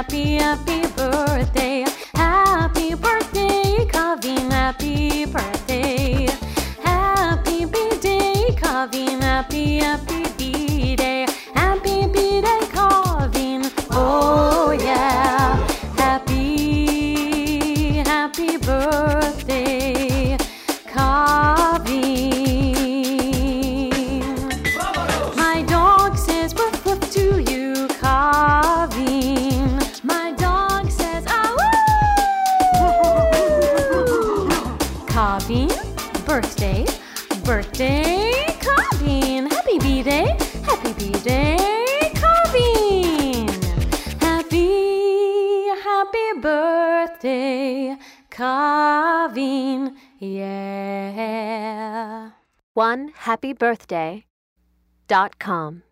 happy, happy birthday. Happy birthday, Kavin, happy birthday. Happy B-day, Kavin, happy, happy B-day. Happy B-day, Kavin, oh yeah. Happy, happy birthday, Kavin. My dog says woof woof to you, Kavin. My dog says ah woo. Kavin, birthday, birthday, Kavin. Happy B-day, happy B-day, Kavin. Happy, happy birthday, Kavin, yeah. OneHappyBirthday.com